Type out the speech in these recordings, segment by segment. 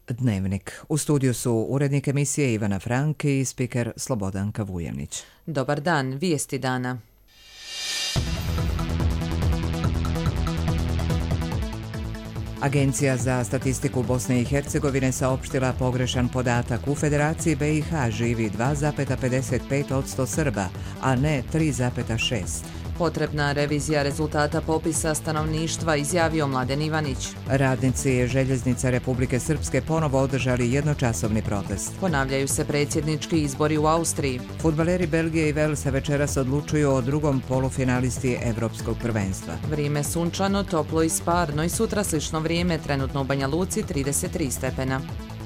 Dnevnik. U studiju su urednik emisije Ivana Frank i spiker Slobodanka Vujanić. Dobar dan, vijesti dana. Agencija za statistiku Bosne i Hercegovine saopštila pogrešan podatak. U Federaciji BiH živi 2,55% Srba, a ne 3,6%. Potrebna revizija rezultata popisa stanovništva, izjavio Mladen Ivanić. Radnici željeznica Republike Srpske ponovo održali jednočasovni protest. Ponavljaju se predsjednički izbori u Austriji. Fudbaleri Belgije i Velsa večeras odlučuju o drugom polufinalisti Evropskog prvenstva. Vrijeme sunčano, toplo i sparno i sutra slično vrijeme, trenutno u Banja Luci 33 stepena.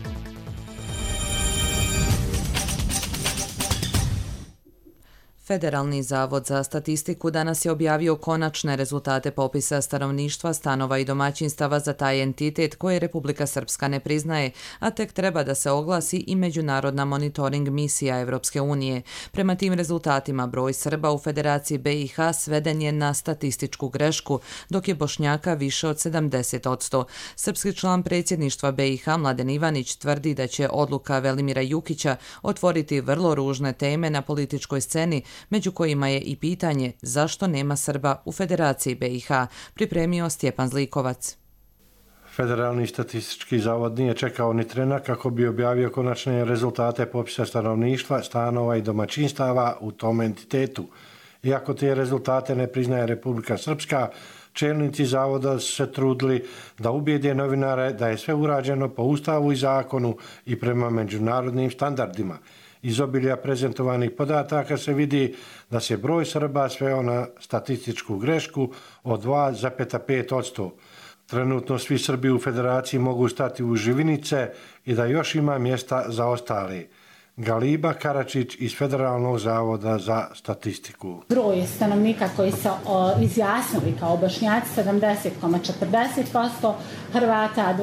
Federalni zavod za statistiku danas je objavio konačne rezultate popisa stanovništva, stanova i domaćinstava za taj entitet koje Republika Srpska ne priznaje, a tek treba da se oglasi i međunarodna monitoring misija Evropske unije. Prema tim rezultatima broj Srba u Federaciji BiH sveden je na statističku grešku, dok je Bošnjaka više od 70%. Srpski član predsjedništva BiH Mladen Ivanić tvrdi da će odluka Velimira Jukića otvoriti vrlo ružne teme na političkoj sceni, među kojima je i pitanje zašto nema Srba u Federaciji BiH, pripremio Stjepan Zlikovac. Federalni statistički zavod nije čekao ni trena kako bi objavio konačne rezultate popisa stanovništva, stanova i domaćinstava u tom entitetu. Iako te rezultate ne priznaje Republika Srpska, čelnici zavoda su se trudili da ubijede novinare da je sve urađeno po Ustavu i zakonu i prema međunarodnim standardima. Iz obilja prezentovanih podataka se vidi da se broj Srba sveo na statističku grešku od 2,5%. Trenutno svi Srbi u Federaciji mogu stati u živinice i da još ima mjesta za ostale. Galiba Karačić iz Federalnog zavoda za statistiku. Broj stanovnika koji su izjasnili kao Bošnjaci 70,40%, Hrvata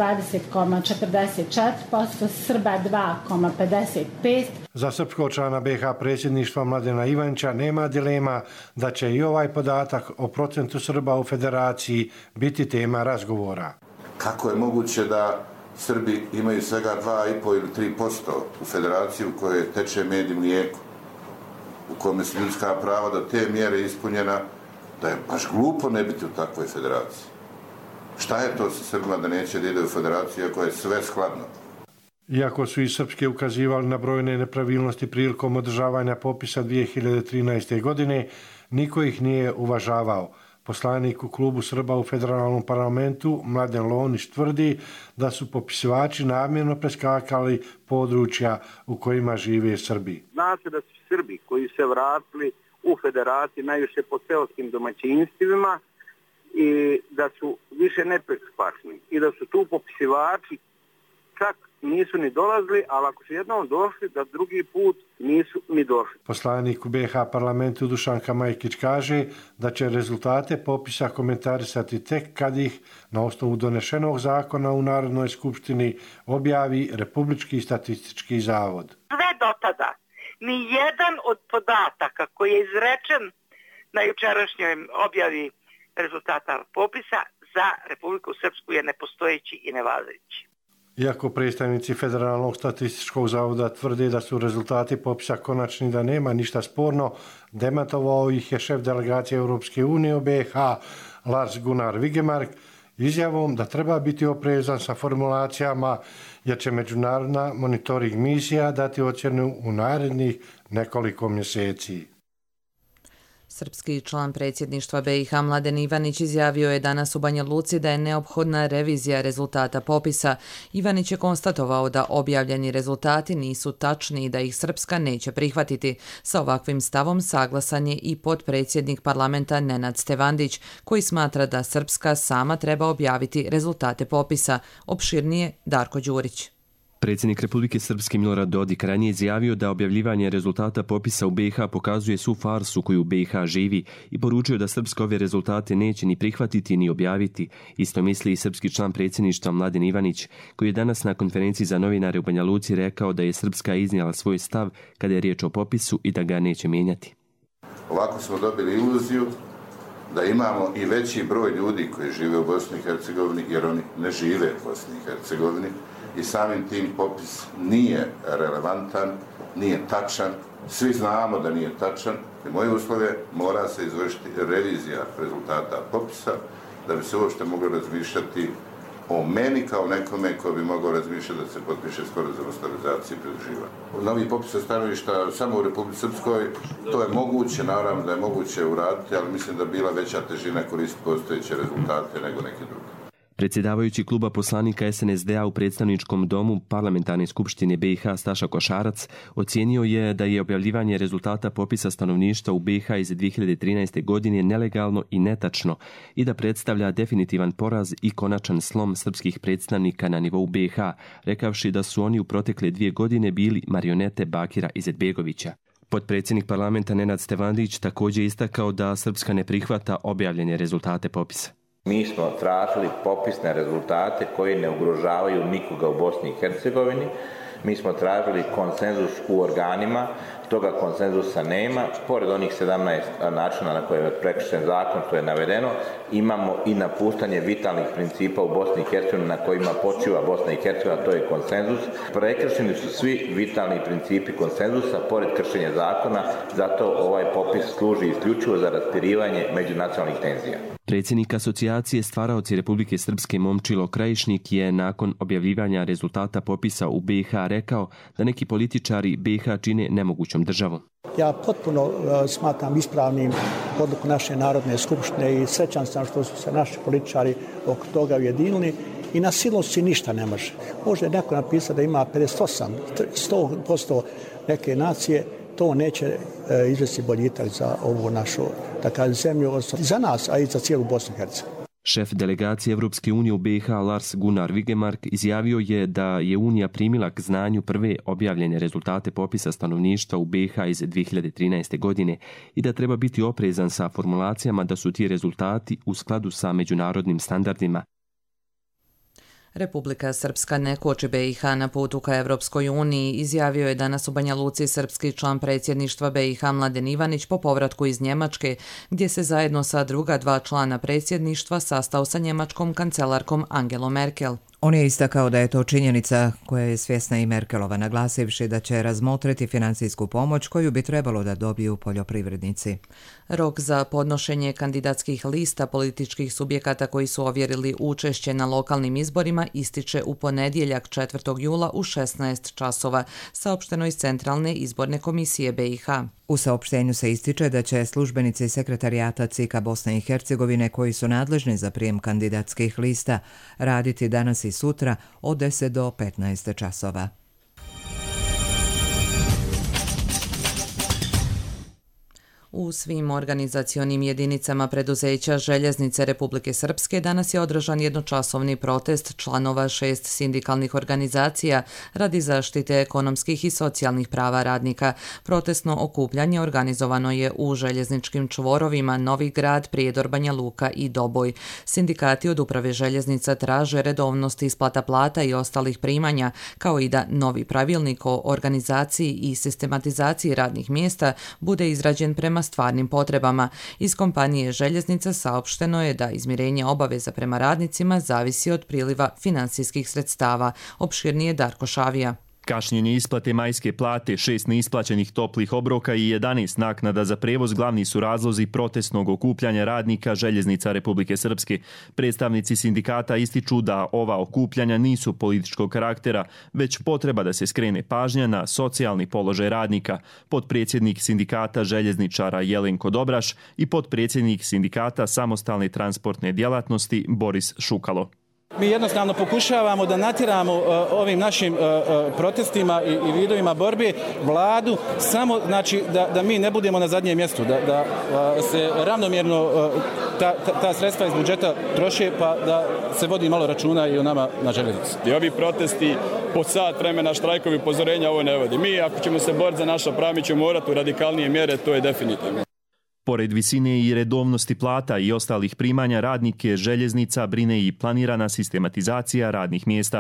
20,44%, Srba 2,55%. Za srpskog člana BiH predsjedništva Mladena Ivanića nema dilema da će i ovaj podatak o procentu Srba u Federaciji biti tema razgovora. Kako je moguće da Srbi imaju svega 2,5 ili 3% u Federaciji u kojoj teče med i mlijeko, u kome su ljudska prava do te mjere ispunjena, da je baš glupo ne biti u takvoj federaciji. Šta je to sa Srbima da neće da ide u federaciju ako je sve skladno? Iako su i srpske ukazivali na brojne nepravilnosti prilikom održavanja popisa 2013. godine, niko ih nije uvažavao. Poslanik u klubu Srba u federalnom parlamentu Mladen Lonić tvrdi da su popisivači namjerno preskakali područja u kojima žive Srbi. Zna se da su Srbi koji se vratili u federaciji najviše po seoskim domaćinstvima i da su više nepristupačni i da su tu popisivači čak nisu ni dolazili, ali ako su jednom došli, da drugi put nisu ni došli. Poslanik u BiH parlamentu Dušanka Majkić kaže da će rezultate popisa komentarisati tek kad ih na osnovu donešenog zakona u Narodnoj skupštini objavi Republički statistički zavod. Sve do tada, ni jedan od podataka koji je izrečen na jučerašnjoj objavi rezultata popisa za Republiku Srpsku je nepostojeći i nevažeći. Iako predstavnici Federalnog statističkog zavoda tvrde da su rezultati popisa konačni, da nema ništa sporno, demantovao ih je šef delegacije Europske unije u BiH Lars Gunnar Vigemark izjavom da treba biti oprezan sa formulacijama jer će međunarodna monitoring misija dati ocjenu u narednih nekoliko mjeseci. Srpski član predsjedništva BiH Mladen Ivanić izjavio je danas u Banja Luci da je neophodna revizija rezultata popisa. Ivanić je konstatovao da objavljeni rezultati nisu tačni i da ih Srpska neće prihvatiti. Sa ovakvim stavom saglasan je i potpredsjednik parlamenta Nenad Stevandić, koji smatra da Srpska sama treba objaviti rezultate popisa. Opširnije Darko Đurić. Predsjednik Republike Srpske Milorad Dodik ranije izjavio da objavljivanje rezultata popisa u BiH pokazuje svu farsu koju BiH živi i poručio da Srpska ove rezultate neće ni prihvatiti ni objaviti. Isto misli i srpski član predsjedništva Mladen Ivanić, koji je danas na konferenciji za novinare u Banja Luci rekao da je Srpska iznijela svoj stav kada je riječ o popisu i da ga neće mijenjati. Ovako smo dobili iluziju da imamo i veći broj ljudi koji žive u Bosni i Hercegovini, jer oni ne žive u Bosni i Hercegovini i samim tim popis nije relevantan, nije tačan. Svi znamo da nije tačan i moje uslove mora se izvršiti revizija rezultata popisa da bi se uopšte moglo razmišljati o meni kao nekome ko bi mogao razmišljati da se potpiše sporazum o stabilizaciji i pridruživanju. Novi popis stanovništva samo u Republici Srpskoj, to je moguće, naravno da je moguće uraditi, ali mislim da bila veća težina koristiti postojeće rezultate nego neke druge. Predsjedavajući kluba poslanika SNSD-a u predstavničkom domu Parlamentarne skupštine BiH Staša Košarac ocijenio je da je objavljivanje rezultata popisa stanovništva u BiH iz 2013. godine nelegalno i netačno i da predstavlja definitivan poraz i konačan slom srpskih predstavnika na nivou BiH, rekavši da su oni u protekle 2 godine bili marionete Bakira Izetbegovića. Potpredsjednik parlamenta Nenad Stevandić također istakao da Srpska ne prihvata objavljene rezultate popisa. Mi smo tražili popisne rezultate koji ne ugrožavaju nikoga u Bosni i Hercegovini. Mi smo tražili konsenzus u organima, toga konsenzusa nema. Pored onih 17 načina na koje je prekršen zakon, što je navedeno, imamo i napuštanje vitalnih principa u Bosni i Hercegovini na kojima počiva Bosna i Hercegovina, to je konsenzus. Prekršeni su svi vitalni principi konsenzusa, pored kršenja zakona, zato ovaj popis služi isključivo za raspirivanje međunacionalnih tenzija. Predsjednik asocijacije Stvaraoci Republike Srpske Momčilo Krajišnik je nakon objavljivanja rezultata popisa u BiH rekao da neki političari BiH čine nemogućom državom. Ja potpuno smatram ispravnim odluku naše Narodne skupštine i srećan sam što su se naši političari oko toga ujedinili i na silosti ništa ne može. Može neko napisati da ima 100% neke nacije, to neće izvesti boljitak za ovu našu zemlju, za nas, a i za cijelu Bosnu i Hercegovinu. Šef delegacije Evropske unije u BiH Lars Gunnar Vigemark izjavio je da je Unija primila k znanju prve objavljene rezultate popisa stanovništva u BiH iz 2013. godine i da treba biti oprezan sa formulacijama da su ti rezultati u skladu sa međunarodnim standardima. Republika Srpska ne koči BiH na putu ka Evropskoj uniji, izjavio je danas u Banja Luci srpski član predsjedništva BiH Mladen Ivanić po povratku iz Njemačke, gdje se zajedno sa druga 2 člana predsjedništva sastao sa njemačkom kancelarkom Angelom Merkel. On je istakao da je to činjenica koja je svjesna i Merkelova, naglasivši da će razmotriti financijsku pomoć koju bi trebalo da dobiju poljoprivrednici. Rok za podnošenje kandidatskih lista političkih subjekata koji su ovjerili učešće na lokalnim izborima ističe u ponedjeljak 4. jula u 16 časova, saopšteno iz Centralne izborne komisije BiH. U saopštenju se ističe da će službenici sekretarijata CIK-a Bosne i Hercegovine koji su nadležni za prijem kandidatskih lista raditi danas i sutra od 10 do 15 časova. U svim organizacionim jedinicama preduzeća Željeznice Republike Srpske danas je održan jednočasovni protest članova 6 sindikalnih organizacija radi zaštite ekonomskih i socijalnih prava radnika. Protestno okupljanje organizovano je u željezničkim čvorovima Novi Grad, Prijedor, Banja Luka i Doboj. Sindikati od Uprave željeznica traže redovnost isplata plata i ostalih primanja, kao i da novi pravilnik o organizaciji i sistematizaciji radnih mjesta bude izrađen prema stvarnim potrebama. Iz kompanije Željeznica saopšteno je da izmirenje obaveza prema radnicima zavisi od priliva finansijskih sredstava. Opširnije Darko Šavija. Kašnjenje isplate majske plate, 6 neisplaćenih toplih obroka i 11 naknada za prevoz glavni su razlozi protestnog okupljanja radnika Željeznica Republike Srpske. Predstavnici sindikata ističu da ova okupljanja nisu političkog karaktera, već potreba da se skrene pažnja na socijalni položaj radnika. Potpredsjednik sindikata željezničara Jelenko Dobraš i potpredsjednik sindikata samostalne transportne djelatnosti Boris Šukalo. Mi jednostavno pokušavamo da natjeramo ovim našim protestima i vidovima borbe vladu samo znači da mi ne budemo na zadnjem mjestu, da se ravnomjerno ta sredstva iz budžeta troše pa da se vodi malo računa i o nama na željeznici. I ovi protesti po sat vremena štrajkovi upozorenja ovo ne vodi. Mi ako ćemo se boriti za naša prava mi ćemo morati u radikalnije mjere, to je definitivno. Pored visine i redovnosti plata i ostalih primanja radnike Željeznica brine i planirana sistematizacija radnih mjesta.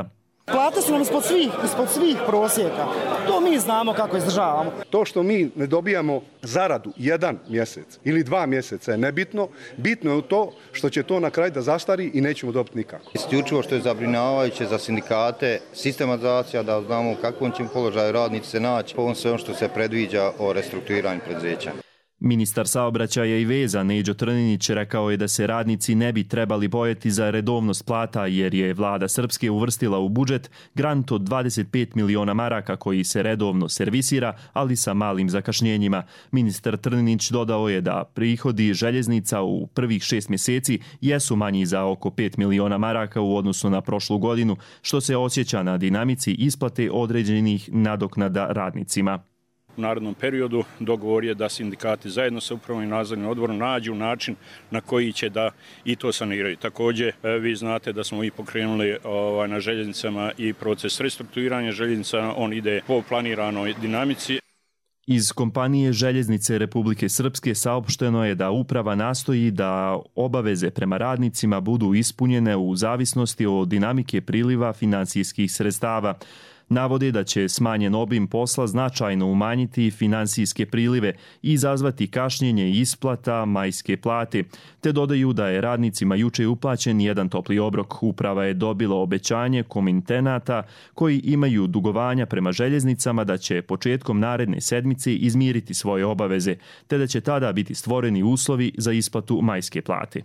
Plate su nam ispod svih prosjeka. To mi znamo kako izdržavamo. To što mi ne dobijamo zaradu 1 mjesec ili 2 mjeseca je nebitno. Bitno je to što će to na kraju da zastari i nećemo dobiti nikako. Isključivo što je zabrinjavajuće za sindikate, sistematizacija, da znamo u kakvom ćemo položaju radnici se naći po ovom svemu što se predviđa o restrukturiranju preduzeća. Ministar saobraćaja i veza Neđo Trninić rekao je da se radnici ne bi trebali bojati za redovnost plata jer je vlada Srpske uvrstila u budžet grant od 25 miliona maraka koji se redovno servisira, ali sa malim zakašnjenjima. Ministar Trninić dodao je da prihodi željeznica u prvih 6 mjeseci jesu manji za oko 5 miliona maraka u odnosu na prošlu godinu, što se osjeća na dinamici isplate određenih nadoknada radnicima. U narednom periodu dogovor je da sindikati zajedno sa upravnim nadzornim odborom nađu način na koji će da i to saniraju. Također, vi znate da smo i pokrenuli na željeznicama i proces restrukturiranja željeznica, on ide po planiranoj dinamici. Iz kompanije Željeznice Republike Srpske saopšteno je da uprava nastoji da obaveze prema radnicima budu ispunjene u zavisnosti od dinamike priliva finansijskih sredstava. Navode da će smanjen obim posla značajno umanjiti finansijske prilive i izazvati kašnjenje isplata majske plate, te dodaju da je radnicima juče uplaćen jedan topli obrok. Uprava je dobila obećanje komitenata koji imaju dugovanja prema željeznicama da će početkom naredne sedmice izmiriti svoje obaveze, te da će tada biti stvoreni uslovi za isplatu majske plate.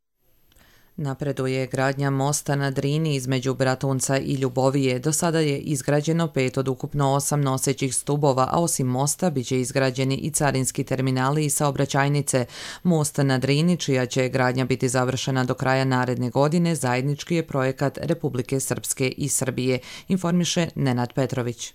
Napreduje gradnja mosta na Drini između Bratunca i Ljubovije. Do sada je izgrađeno 5 od ukupno 8 nosećih stubova, a osim mosta biće izgrađeni i carinski terminali i saobraćajnice. Most na Drini, čija će gradnja biti završena do kraja naredne godine, zajednički je projekat Republike Srpske i Srbije, informiše Nenad Petrović.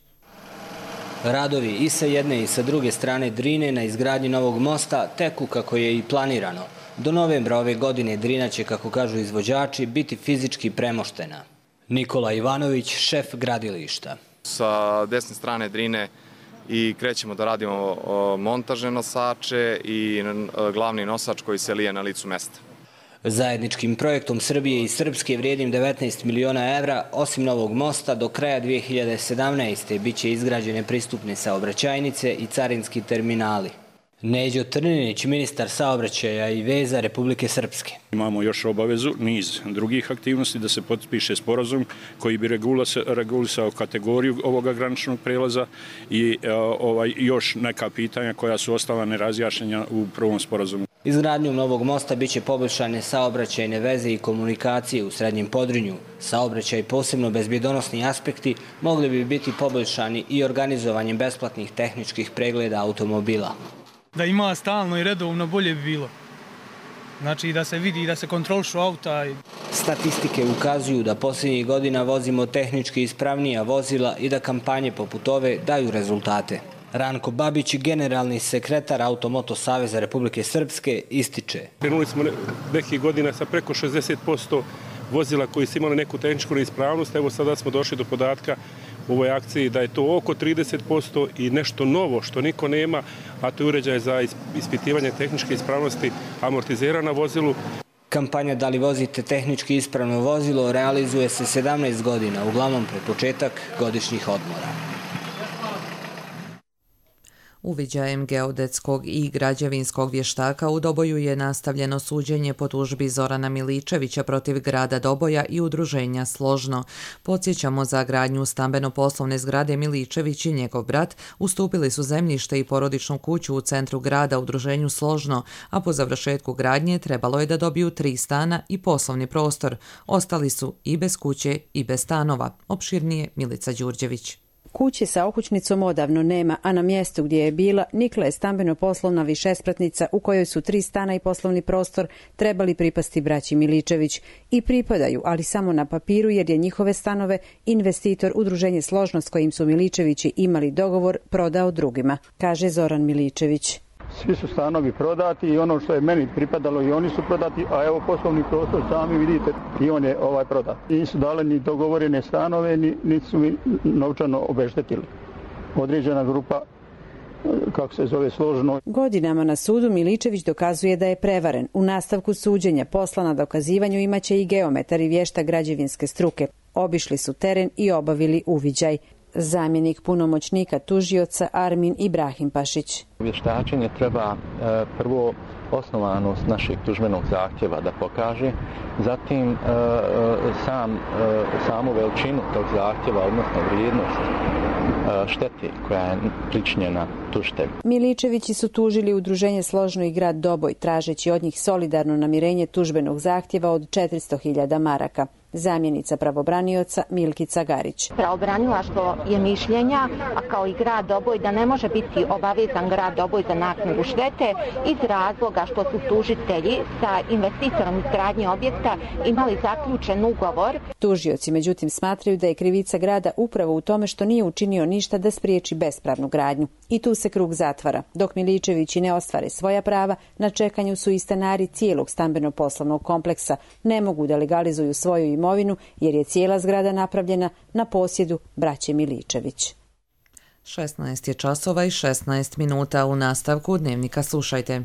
Radovi i sa jedne i sa druge strane Drine na izgradnji novog mosta teku kako je i planirano. Do novembra ove godine Drina će, kako kažu izvođači, biti fizički premoštena. Nikola Ivanović, šef gradilišta. Sa desne strane Drine i krećemo da radimo montažne nosače i glavni nosač koji se lije na licu mesta. Zajedničkim projektom Srbije i Srpske vrijednim 19 miliona evra, osim novog mosta, do kraja 2017. biće izgrađene pristupne saobraćajnice i carinski terminali. Neđo Trninić, ministar saobraćaja i veza Republike Srpske. Imamo još obavezu, niz drugih aktivnosti, da se potpiše sporazum koji bi regulisao kategoriju ovoga graničnog prelaza i još neka pitanja koja su ostala nerazjašnjena u prvom sporazumu. Izgradnjom novog mosta biće poboljšane saobraćajne veze i komunikacije u Srednjem Podrinju. Saobraćaj, posebno bezbjedonosni aspekti, mogli bi biti poboljšani i organizovanjem besplatnih tehničkih pregleda automobila. Da ima stalno i redovno, bolje bi bilo. Znači da se vidi, da se kontrolišu auta. Statistike ukazuju da posljednjih godina vozimo tehnički ispravnija vozila i da kampanje poput ove daju rezultate. Ranko Babić, generalni sekretar Automoto Saveza Republike Srpske, ističe. Krenuli smo nekih godina sa preko 60% vozila koji su imali neku tehničku neispravnost. Evo sada smo došli do podatka u ovoj akciji da je to oko 30% i nešto novo što niko nema, a to je uređaj za ispitivanje tehničke ispravnosti amortizera na vozilu. Kampanja Da li vozite tehnički ispravno vozilo realizuje se 17 godina, uglavnom pred početak godišnjih odmora. Uviđajem geodetskog i građevinskog vještaka u Doboju je nastavljeno suđenje po tužbi Zorana Miličevića protiv grada Doboja i udruženja Složno. Podsjećamo, za gradnju stambeno-poslovne zgrade Miličević i njegov brat ustupili su zemljište i porodičnu kuću u centru grada udruženju Složno, a po završetku gradnje trebalo je da dobiju 3 stana i poslovni prostor. Ostali su i bez kuće i bez stanova. Opširnije Milica Đurđević. Kuće sa okućnicom odavno nema, a na mjestu gdje je bila nikla je stambeno-poslovna višespratnica u kojoj su 3 stana i poslovni prostor trebali pripasti braći Miličević. I pripadaju, ali samo na papiru, jer je njihove stanove investitor udruženje Složno s kojim su Miličevići imali dogovor prodao drugima, kaže Zoran Miličević. Svi su stanovi prodati i ono što je meni pripadalo i oni su prodati, a evo poslovni prostor sami vidite i on je prodat. I nisu dali ni dogovorene stanove, niti su mi novčano obeštetili. Određena grupa složeno. Godinama na sudu Miličević dokazuje da je prevaren. U nastavku suđenja posla na dokazivanju imaće i geometar i vještak građevinske struke. Obišli su teren i obavili uviđaj. Zamjenik punomoćnika tužioca Armin Ibrahimpašić. Vještačenje treba prvo osnovanost našeg tužbenog zahtjeva da pokaže, zatim samu veličinu tog zahtjeva, odnosno vrijednost štete koja je pričinjena tužitelju. Miličevići su tužili udruženje Složno i grad Doboj, tražeći od njih solidarno namirenje tužbenog zahtjeva od 400.000 maraka. Zamjenica pravobranioca Milkica Garić. Pravobranilaštvo je mišljenja, a kao i grad Doboj, da ne može biti obavezan grad Doboj za naknadu štete iz razloga što su tužitelji sa investitorom izgradnje objekta imali zaključen ugovor. Tužioci međutim smatraju da je krivica grada upravo u tome što nije učinio ništa da spriječi bespravnu gradnju. I tu se krug zatvara. Dok Miličevići ne ostvare svoja prava, na čekanju su i stanari cijelog stambeno-poslovnog kompleksa. Ne mogu da legalizuju svoju imovinu jer je cijela zgrada napravljena na posjedu braće Miličević. 16 je časova i 16 minuta. U nastavku Dnevnika slušajte.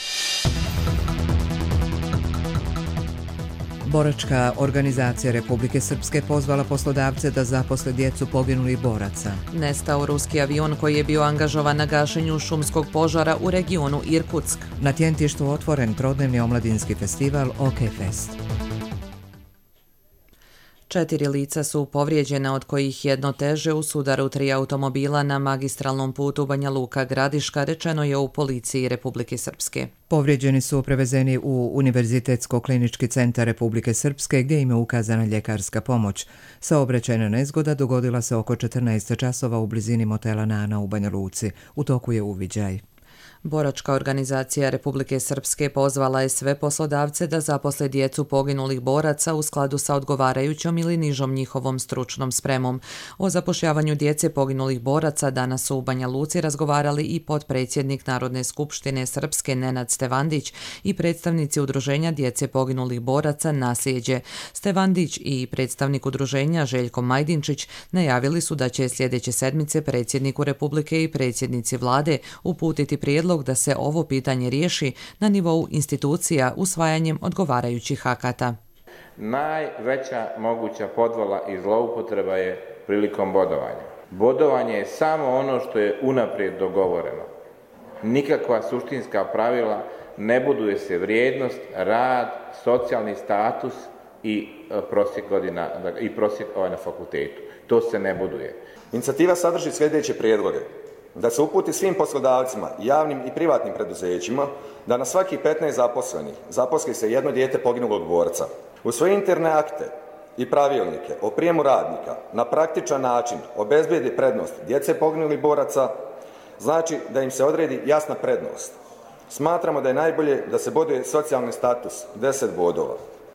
Boračka organizacija Republike Srpske pozvala poslodavce da zaposle djecu poginulih boraca. Nestao ruski avion koji je bio angažovan na gašenju šumskog požara u regionu Irkutsk. Na Tjentištu otvoren trodnevni omladinski festival OK Fest. 4 lica su povrijeđena, od kojih jedno teže u sudaru 3 automobila na magistralnom putu Banja Luka-Gradiška, rečeno je u policiji Republike Srpske. Povrijeđeni su prevezeni u Univerzitetsko-klinički centar Republike Srpske gdje im je ukazana ljekarska pomoć. Saobraćajna nezgoda dogodila se oko 14 časova u blizini motela Nana u Banja Luci. U toku je uviđaj. Boračka organizacija Republike Srpske pozvala je sve poslodavce da zaposle djecu poginulih boraca u skladu sa odgovarajućom ili nižom njihovom stručnom spremom. O zapošljavanju djece poginulih boraca danas su u Banja Luci razgovarali i potpredsjednik Narodne skupštine Srpske Nenad Stevandić i predstavnici udruženja djece poginulih boraca Nasljeđe. Stevandić i predstavnik udruženja Željko Majdinčić najavili su da će sljedeće sedmice predsjedniku Republike i predsjednici vlade uputiti prijedlog da se ovo pitanje riješi na nivou institucija usvajanjem odgovarajućih akata. Najveća moguća podvala i zloupotreba je prilikom bodovanja. Bodovanje je samo ono što je unaprijed dogovoreno. Nikakva suštinska pravila, ne buduje se vrijednost, rad, socijalni status i prosjek godina i prosjek na fakultetu. To se ne buduje. Inicijativa sadrži sljedeće prijedloge. Da se uputi svim poslodavcima, javnim i privatnim preduzećima, da na svaki 15 zaposlenih zaposli se jedno dijete poginulog borca. U svoje interne akte i pravilnike o prijemu radnika na praktičan način obezbijedi prednost djece poginulih boraca, znači da im se odredi jasna prednost. Smatramo da je najbolje da se boduje socijalni status 10 bodova.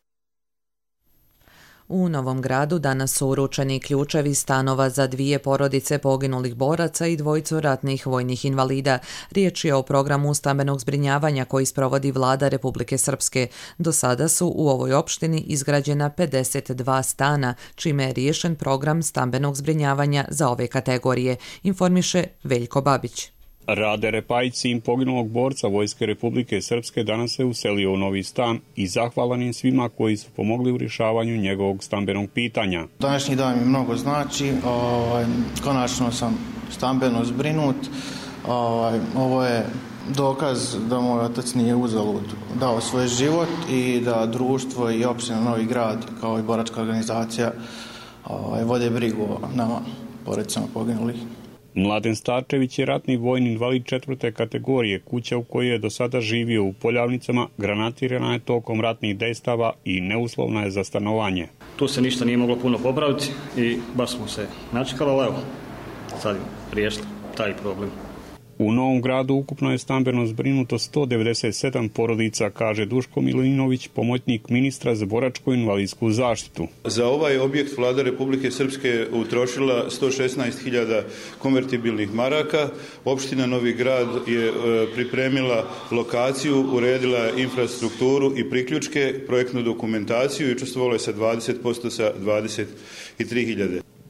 U Novom Gradu danas su uručeni ključevi stanova za 2 porodice poginulih boraca i 2 ratnih vojnih invalida. Riječ je o programu stambenog zbrinjavanja koji sprovodi Vlada Republike Srpske. Do sada su u ovoj opštini izgrađena 52 stana, čime je riješen program stambenog zbrinjavanja za ove kategorije, informiše Veljko Babić. Rade Repajić, sin poginulog borca Vojske Republike Srpske, danas se uselio u novi stan i zahvalan im svima koji su pomogli u rješavanju njegovog stambenog pitanja. Današnji dan mi mnogo znači, konačno sam stambeno zbrinut, ovo je dokaz da moj otac nije uzalud dao svoj život i da društvo i opština Novi Grad kao i boračka organizacija vode brigu o nama, porodicama poginulih. Mladen Starčević je ratni vojni invalid 4. kategorije. Kuća u kojoj je do sada živio u Poljavnicama granatirana je tokom ratnih dejstava i neuslovna je za stanovanje. Tu se ništa nije moglo puno popraviti i baš smo se načekali, ali evo, sad riješili taj problem. U Novom Gradu ukupno je stambeno zbrinuto 197 porodica, kaže Duško Milinović, pomoćnik ministra za boračku invalidsku zaštitu. Za ovaj objekt Vlada Republike Srpske utrošila 116.000 konvertibilnih maraka. Opština Novi Grad je pripremila lokaciju, uredila infrastrukturu i priključke, projektnu dokumentaciju i učestvovalo je sa 20% sa 23.000.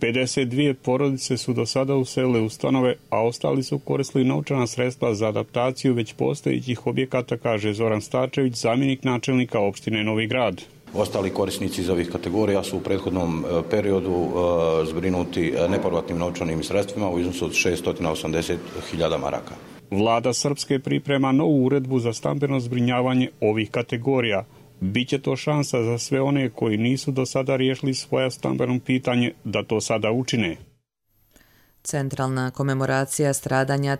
52 porodice su do sada uselile u stanove, a ostali su koristili novčana sredstva za adaptaciju već postojećih objekata, kaže Zoran Starčević, zamjenik načelnika opštine Novi Grad. Ostali korisnici iz ovih kategorija su u prethodnom periodu zbrinuti nepovratnim novčanim sredstvima u iznosu od 680.000 maraka. Vlada Srpske priprema novu uredbu za stambeno zbrinjavanje ovih kategorija. Biće to šansa za sve one koji nisu do sada riješili svoje stambeno pitanje da to sada učine. Centralna komemoracija stradanja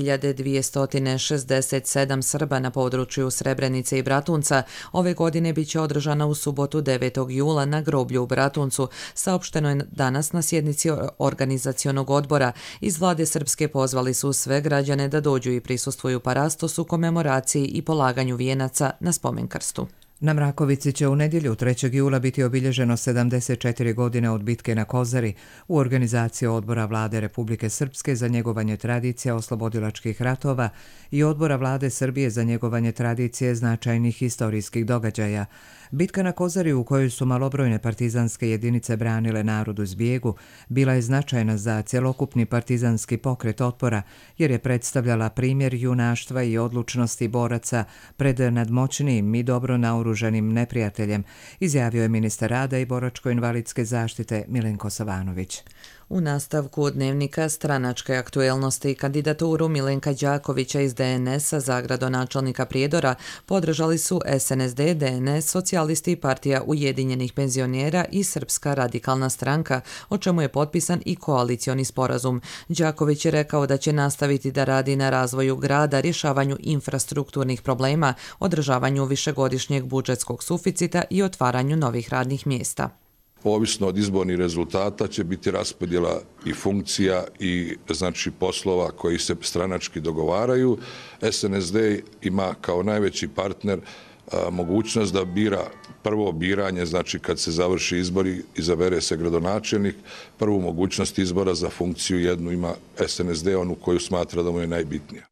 3267 Srba na području Srebrenice i Bratunca ove godine biće održana u subotu 9. jula na groblju u Bratuncu, saopšteno je danas na sjednici organizacionog odbora. Iz vlade Srpske pozvali su sve građane da dođu i prisustvuju parastosu, komemoraciji i polaganju vijenaca na spomenkrstu. Na Mrakovici će u nedjelju 3. jula biti obilježeno 74 godine od bitke na Kozari u organizaciji Odbora vlade Republike Srpske za njegovanje tradicija oslobodilačkih ratova i Odbora vlade Srbije za njegovanje tradicije značajnih historijskih događaja. Bitka na Kozari, u kojoj su malobrojne partizanske jedinice branile narodu zbjegu, bila je značajna za cjelokupni partizanski pokret otpora, jer je predstavljala primjer junaštva i odlučnosti boraca pred nadmoćnim i dobro naoružanim neprijateljem, izjavio je ministar rada i boračko-invalidske zaštite Milenko Savanović. U nastavku dnevnika stranačke aktuelnosti i kandidaturu Milenka Đakovića iz DNS-a za gradonačelnika Prijedora podržali su SNSD, DNS, Socijalisti, Partija ujedinjenih penzionera i Srpska radikalna stranka, o čemu je potpisan i koalicioni sporazum. Đaković je rekao da će nastaviti da radi na razvoju grada, rješavanju infrastrukturnih problema, održavanju višegodišnjeg budžetskog suficita i otvaranju novih radnih mjesta. Ovisno od izbornih rezultata će biti raspodjela i funkcija i znači poslova koji se stranački dogovaraju. SNSD ima kao najveći partner mogućnost da bira prvo biranje, znači kad se završi izbori, izabere se gradonačelnik, prvu mogućnost izbora za funkciju jednu ima SNSD, onu koju smatra da mu je najbitnija.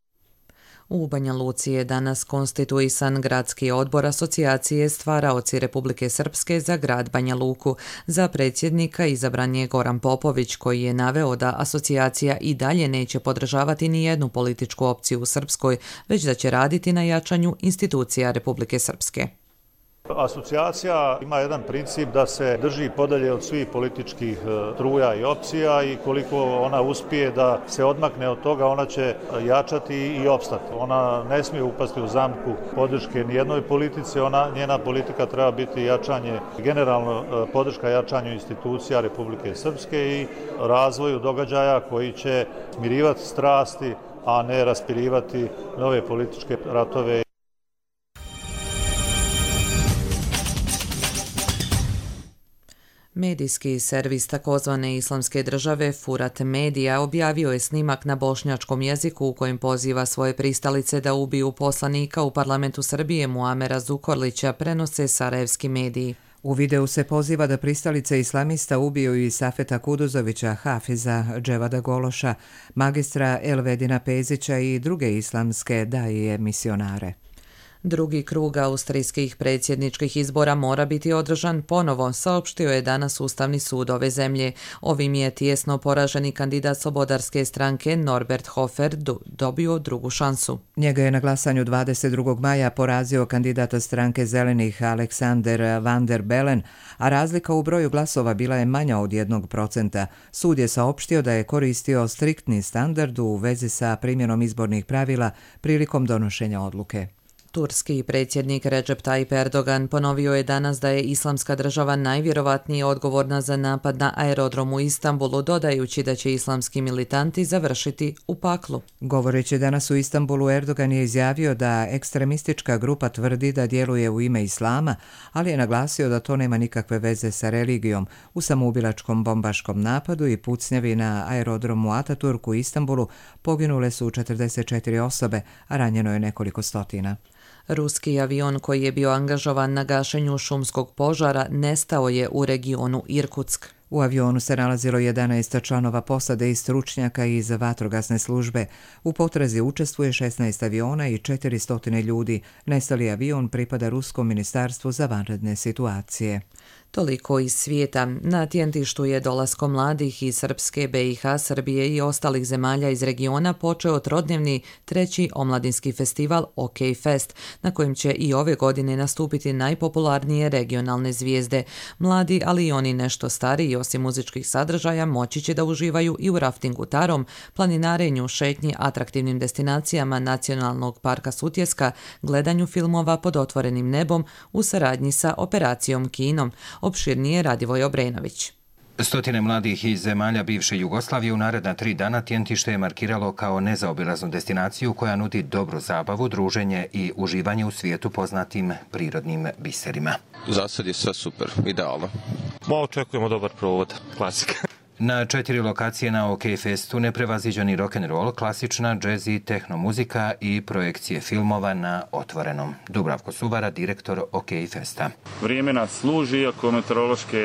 U Banja Luci je danas konstituisan gradski odbor Asocijacije stvaraoci Republike Srpske za grad Banja Luku. Za predsjednika izabran je Goran Popović, koji je naveo da asocijacija i dalje neće podržavati ni jednu političku opciju u Srpskoj, već da će raditi na jačanju institucija Republike Srpske. Asocijacija ima jedan princip da se drži podalje od svih političkih struja i opcija i koliko ona uspije da se odmakne od toga, ona će jačati i opstati. Ona ne smije upasti u zamku podrške nijednoj politici, njena politika treba biti jačanje, generalno podrška jačanju institucija Republike Srpske i razvoju događaja koji će smirivati strasti, a ne raspirivati nove političke ratove. Medijski servis takozvane islamske države Furat Medija objavio je snimak na bošnjačkom jeziku u kojem poziva svoje pristalice da ubiju poslanika u parlamentu Srbije Muamera Zukorlića, prenose sarajevski mediji. U videu se poziva da pristalice islamista ubiju i Safeta Kuduzovića, Hafiza Dževada Gološa, magistra Elvedina Pezića i druge islamske daije misionare. Drugi krug austrijskih predsjedničkih izbora mora biti održan ponovo, saopštio je danas Ustavni sud ove zemlje. Ovim je tijesno poraženi kandidat Slobodarske stranke Norbert Hofer dobio drugu šansu. Njega je na glasanju 22. maja porazio kandidata stranke Zelenih Alexander van der Bellen, a razlika u broju glasova bila je manja od 1%. Sud je saopštio da je koristio striktni standard u vezi sa primjenom izbornih pravila prilikom donošenja odluke. Turski predsjednik Recep Tayyip Erdogan ponovio je danas da je islamska država najvjerovatnije odgovorna za napad na aerodrom u Istanbulu, dodajući da će islamski militanti završiti u paklu. Govoreći danas u Istanbulu, Erdogan je izjavio da ekstremistička grupa tvrdi da djeluje u ime islama, ali je naglasio da to nema nikakve veze sa religijom. U samoubilačkom bombaškom napadu i pucnjavi na aerodromu Ataturk u Istanbulu poginule su 44 osobe, a ranjeno je nekoliko stotina. Ruski avion koji je bio angažovan na gašenju šumskog požara nestao je u regionu Irkutsk. U avionu se nalazilo 11 članova posade i stručnjaka iz vatrogasne službe. U potrazi učestvuje 16 aviona i 400 ljudi. Nestali avion pripada Ruskom ministarstvu za vanredne situacije. Toliko iz svijeta. Na Tjentištu je dolaskom mladih iz Srpske, BiH, Srbije i ostalih zemalja iz regiona počeo trodnevni 3. omladinski festival OK Fest, na kojem će i ove godine nastupiti najpopularnije regionalne zvijezde. Mladi, ali i oni nešto stariji, osim muzičkih sadržaja, moći će da uživaju i u raftingu tarom, planinarenju, šetnji, atraktivnim destinacijama Nacionalnog parka Sutjeska, gledanju filmova pod otvorenim nebom u saradnji sa Operacijom Kinom. Opširnije Radivoj Obrenović. Stotine mladih iz zemalja bivše Jugoslavije u naredna 3 dana Tjentište je markiralo kao nezaobilaznu destinaciju koja nudi dobru zabavu, druženje i uživanje u svijetu poznatim prirodnim biserima. Za sad je sve super, idealno. Očekujemo dobar provod, klasika. Na 4 lokacije na OK Festu neprevaziđeni rock'n'roll, klasična, džez i tehno muzika i projekcije filmova na otvorenom. Dubravko Suvara, direktor OK Festa. Vrijeme nas služi, iako meteorološke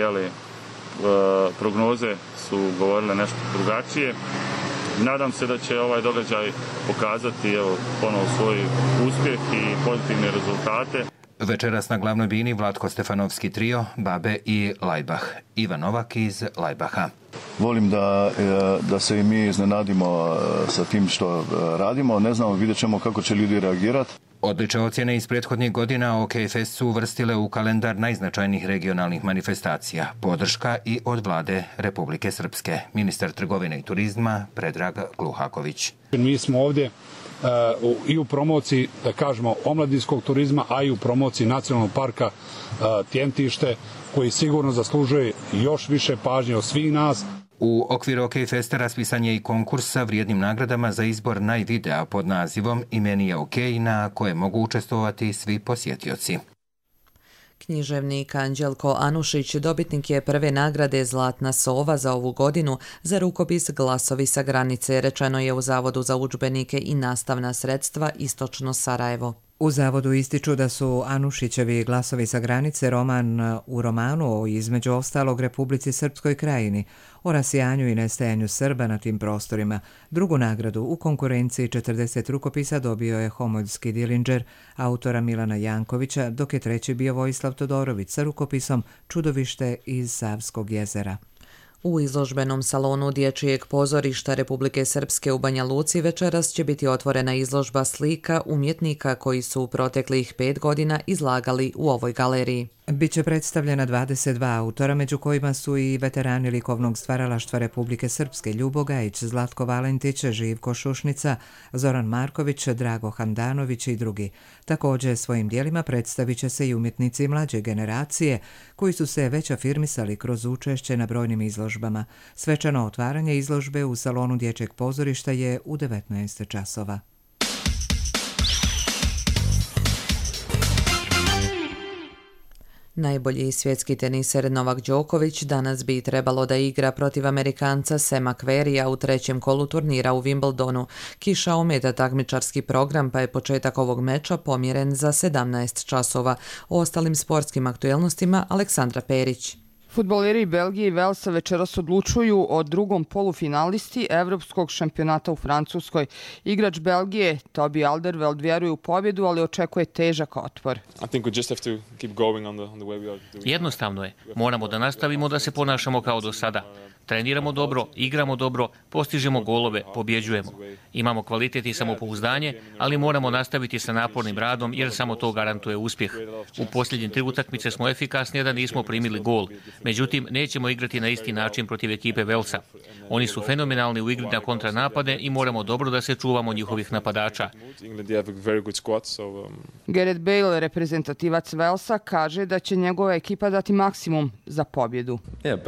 prognoze su govorile nešto drugačije. Nadam se da će ovaj događaj pokazati ponovo svoj uspjeh i pozitivne rezultate. Večeras na glavnoj bini Vlatko Stefanovski trio, Babe i Lajbah. Ivan Novak iz Lajbaha. Volim da se i mi iznenadimo sa tim što radimo. Ne znamo, vidjet ćemo kako će ljudi reagirati. Odlične ocjene iz prethodnih godina OK Fest su uvrstile u kalendar najznačajnijih regionalnih manifestacija. Podrška i od vlade Republike Srpske. Ministar trgovine i turizma Predrag Gluhaković. Mi smo ovdje i u promociji, da kažemo, omladinskog turizma, a i u promociji Nacionalnog parka Tjentište, koji sigurno zaslužuje još više pažnje od svih nas. U okviru OK Festa raspisan je i konkurs sa vrijednim nagradama za izbor najvidea pod nazivom I meni je OK, na koje mogu učestvovati svi posjetioci. Književnik Anđelko Anušić dobitnik je prve nagrade Zlatna sova za ovu godinu za rukopis Glasovi sa granice, rečeno je u Zavodu za udžbenike i nastavna sredstva Istočno Sarajevo. U zavodu ističu da su Anušićevi Glasovi sa granice roman u romanu o između ostalog Republici Srpskoj Krajini, o rasijanju i nestajanju Srba na tim prostorima. Drugu nagradu u konkurenciji 40 rukopisa dobio je Homoljski Dilindžer autora Milana Jankovića, dok je treći bio Vojislav Todorović sa rukopisom Čudovište iz Savskog jezera. U izložbenom salonu Dječjeg pozorišta Republike Srpske u Banja Luci večeras će biti otvorena izložba slika umjetnika koji su u proteklih 5 godina izlagali u ovoj galeriji. Biće predstavljena 22 autora, među kojima su i veterani likovnog stvaralaštva Republike Srpske Ljubo Gajić, Zlatko Valentić, Živko Šušnica, Zoran Marković, Drago Handanović i drugi. Također svojim dijelima predstavit će se i umjetnici mlađe generacije koji su se već afirmisali kroz učešće na brojnim izložbama. Svečano otvaranje izložbe u salonu Dječjeg pozorišta je u 19 časova. Najbolji svjetski teniser Novak Đoković danas bi trebalo da igra protiv Amerikanca Sema Querrya u 3. kolu turnira u Wimbledonu. Kiša ometa takmičarski program, pa je početak ovog meča pomjeren za 17 časova. O ostalim sportskim aktuelnostima Aleksandra Perić. Fudbaleri Belgije i Velsa večeras odlučuju o drugom polufinalisti Evropskog šampionata u Francuskoj. Igrač Belgije, Toby Alderweireld, vjeruje u pobjedu, ali očekuje težak otpor. Jednostavno je. Moramo da nastavimo da se ponašamo kao do sada. Treniramo dobro, igramo dobro, postižemo golove, pobjeđujemo. Imamo kvalitet i samopouzdanje, ali moramo nastaviti sa napornim radom jer samo to garantuje uspjeh. U posljednje 3 utakmice smo efikasni da nismo primili gol. Međutim, nećemo igrati na isti način protiv ekipe Velsa. Oni su fenomenalni u igri na kontranapade i moramo dobro da se čuvamo njihovih napadača. Gareth Bale, reprezentativac Velsa, kaže da će njegova ekipa dati maksimum za pobjedu.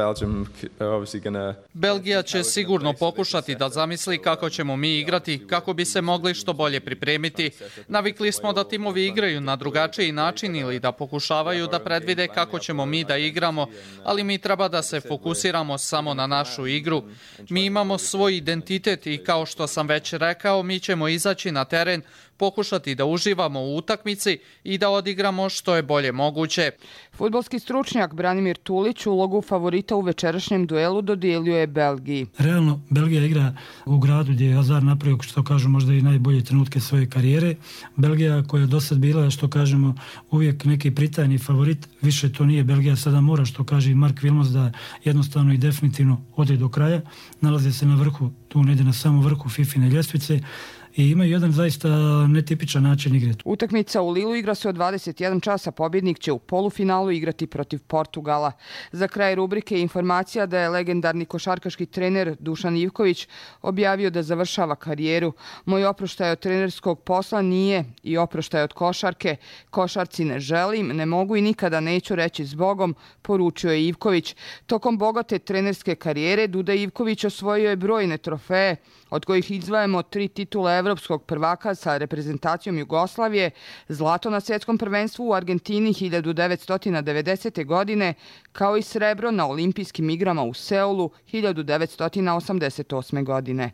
Belgija će sigurno pokušati da zamisli kako ćemo mi igrati, kako bi se mogli što bolje pripremiti. Navikli smo da timovi igraju na drugačiji način ili da pokušavaju da predvide kako ćemo mi da igramo, ali mi treba da se fokusiramo samo na našu igru. Mi imamo svoj identitet i kao što sam već rekao, mi ćemo izaći na teren, pokušati da uživamo u utakmici i da odigramo što je bolje moguće. Fudbalski stručnjak Branimir Tulić ulogu favorita u večerašnjem duelu dodijelio je Belgiji. Realno, Belgija igra u gradu gdje je Hazard napravio, što kažu, možda i najbolje trenutke svoje karijere. Belgija koja je do sad bila, što kažemo, uvijek neki pritajni favorit, više to nije Belgija, sada mora, što kaže i Mark Wilmots, da jednostavno i definitivno ode do kraja. Nalaze se na vrhu, tu negdje na samom vrhu FIFA-ine ljestvice i imaju jedan zaista netipičan način igre. Utakmica u Lilu igra se od 21 časa, pobjednik će u polufinalu igrati protiv Portugala. Za kraj rubrike informacija da je legendarni košarkaški trener Dušan Ivković objavio da završava karijeru. Moj oproštaj od trenerskog posla nije i oproštaj od košarke. Košarci ne želim, ne mogu i nikada neću reći zbogom, poručio je Ivković. Tokom bogate trenerske karijere Duda Ivković osvojio je brojne trofeje, od kojih izdvajamo 3 titule evropskog prvaka sa reprezentacijom Jugoslavije, zlato na svjetskom prvenstvu u Argentini 1990. godine, kao i srebro na olimpijskim igrama u Seulu 1988. godine.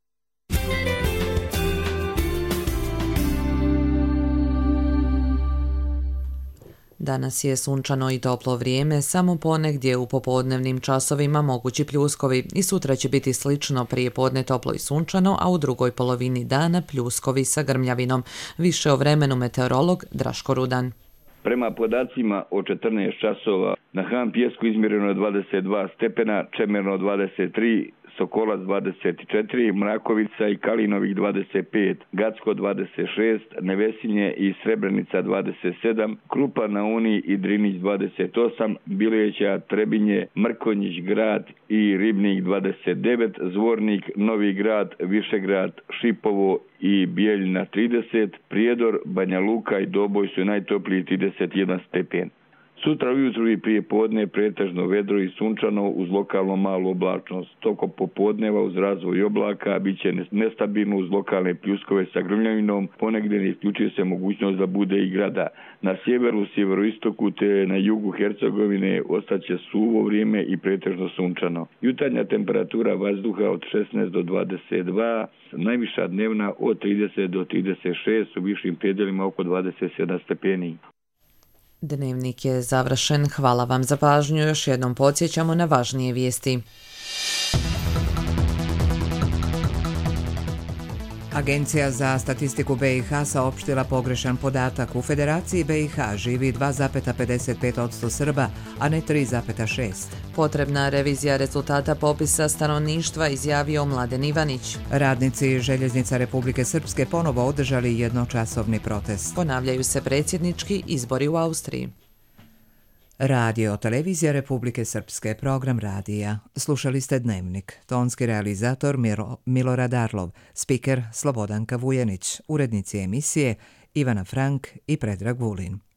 Danas je sunčano i toplo vrijeme, samo ponegdje u popodnevnim časovima mogući pljuskovi i sutra će biti slično, prije podne toplo i sunčano, a u drugoj polovini dana pljuskovi sa grmljavinom. Više o vremenu meteorolog Draško Rudan. Prema podacima o 14 časova na Han Pijesku izmjereno je 22 stepena, Čemerno 23, Sokolac 24, Mrakovica i Kalinovih 25, Gacko 26, Nevesinje i Srebrenica 27, Krupa na Uni i Drinić 28, Bileća, Trebinje, Mrkonjić grad i Ribnik 29, Zvornik, Novi grad, Višegrad, Šipovo i Bijeljina 30, Prijedor, Banja Luka i Doboj su najtopliji 31 stepen. Sutra ujutru i prije podne pretežno vedro i sunčano uz lokalno malu oblačnost. Tokom popodneva uz razvoj oblaka bit će nestabilno uz lokalne pljuskove sa grmljavinom, ponegdje ne isključuje se mogućnost da bude i grada. Na sjeveru, sjeveroistoku te na jugu Hercegovine ostaće suvo vrijeme i pretežno sunčano. Jutarnja temperatura vazduha od 16 do 22, najviša dnevna od 30 do 36, u višim predjelima oko 27 stepeni. Dnevnik je završen. Hvala vam za pažnju. Još jednom podsjećamo na važnije vijesti. Agencija za statistiku BiH saopštila pogrešan podatak. U Federaciji BiH živi 2,55% Srba, a ne 3,6%. Potrebna revizija rezultata popisa stanovništva, izjavio Mladen Ivanić. Radnici Željeznica Republike Srpske ponovo održali jednočasovni protest. Ponavljaju se predsjednički izbori u Austriji. Radio Televizija Republike Srpske, program radija. Slušali ste Dnevnik. Tonski realizator Milorad Arlov, spiker Slobodanka Vujenić, urednici emisije Ivana Frank i Predrag Vulin.